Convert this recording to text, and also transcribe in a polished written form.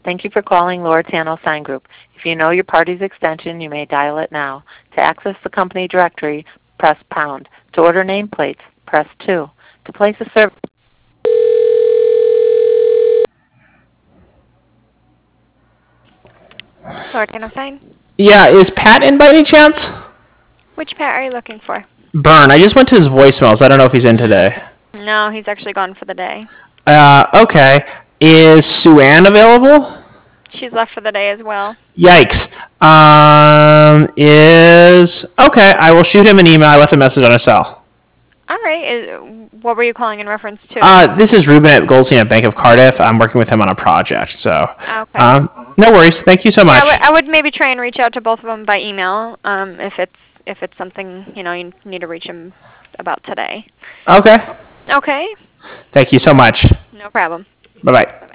Thank you for calling Loretano Sign Group. If you know your party's extension, you may dial it now. To access the company directory, press pound. To order nameplates, press 2. To place a service... Loretano Sign? Yeah, is Pat in by any chance? Which Pat are you looking for? Burn. I just went to his voicemails. I don't know if he's in today. No, he's actually gone for the day. Okay. Is Sue Ann available? She's left for the day as well. Yikes. Okay, I will shoot him an email. I left a message on his cell. All right. What were you calling in reference to? This is Ruben at Goldstein at Bank of Cardiff. I'm working with him on a project, so. Okay. No worries. Thank you so much. Yeah, I would maybe try and reach out to both of them by email if it's something, you need to reach him about today. Okay. Okay. Thank you so much. No problem. Bye-bye.